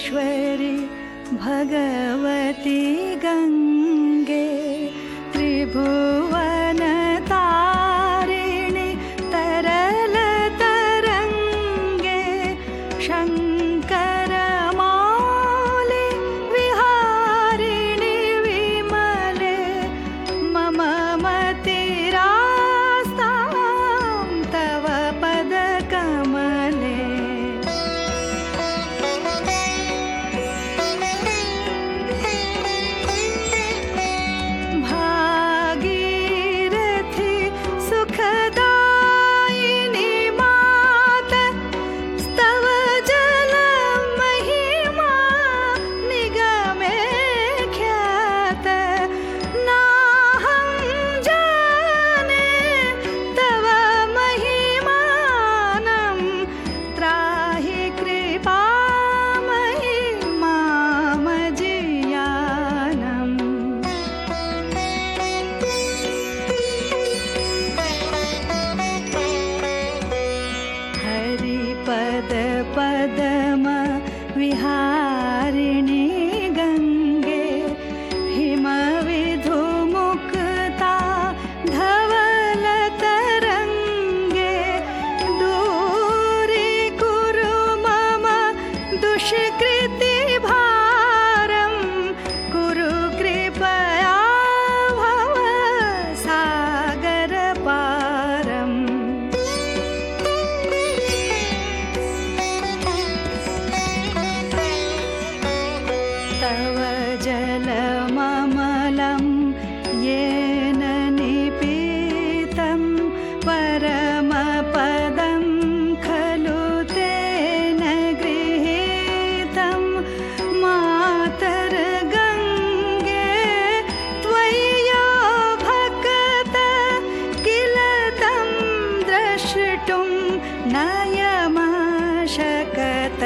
त्रिपुरेश्वरि भगवती गंगे त्रिभुवनतारिणि तरल तरंगे शंकरमौली विहारिणि विमले मम मतिरास्तां तव पदकमले भागीरथी सुखदायिनी मात स्तव जल महिमा निगमे ख्यात नाहं जाने तव महिमानं त्राहि कृपामयि मामजियानम् हरिपद पदम विहारिणि गंगे हिमविधुमुक्ता धवल तरंगे दूरीकुरु मम दुष्कृति भारं कुरु कृपया भव सागर पारम् तव जलममलं येन निपीतं परमपदं खलु तेन गृहीतं मातर्गङ्गे त्वय्यो भक्त किल तं द्रष्टुं नयमशकत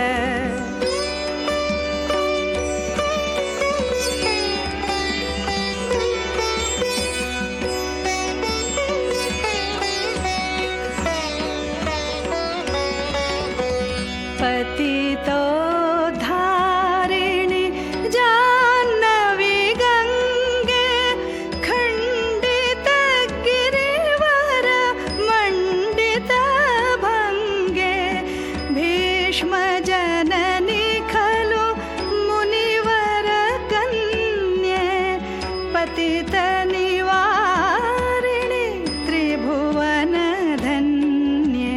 पतितोद्धारिणि जाह्नवी गंगे खंडित गिरिवर मंडित भंगे भीष्म जननी खलु मुनिवर कन्ये पतित निवारिणि त्रिभुवन धन्ये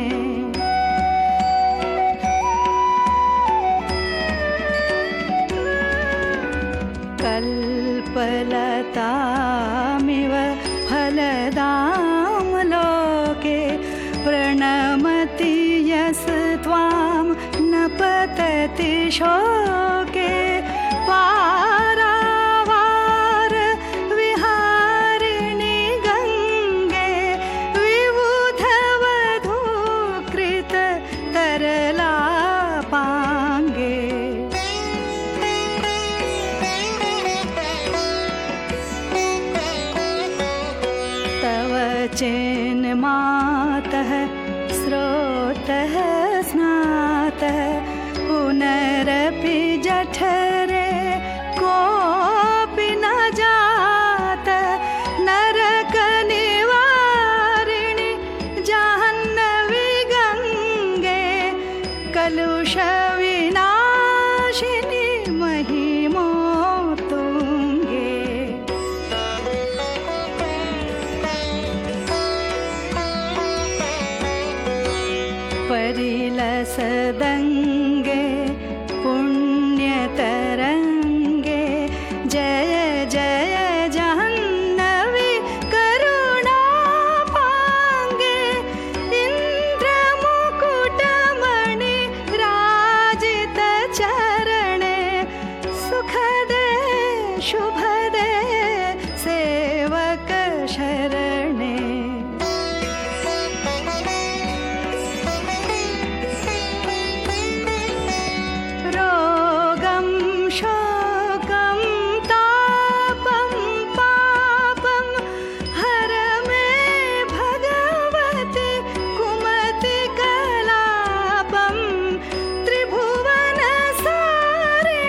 कल्पलतामिव फलदां लोके प्रणमति यस् त्वां न पतति शोके पारावार विहारिणि गंगे विबुधवधूकृत तरलापाङ्गे तव चेन्मातः स्रोतः स्नातः पुनरपि जठरे कोऽपि न जात नरकनिवारिणि जाह्नवी गंगे कलुषविनाशिनि महिमोत्तुङ्गे परिलसदङ्गे पुण्यतरङ्गे जय जय जाह्नवी करुणापाङ्गे इन्द्रमुकुटमणि राजित चरणे सुखदे शुभदे सेवक शरणे रोगं शोकं तापं पापं हर मे भगवति कुमति कलापं त्रिभुवन सारिणि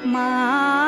मा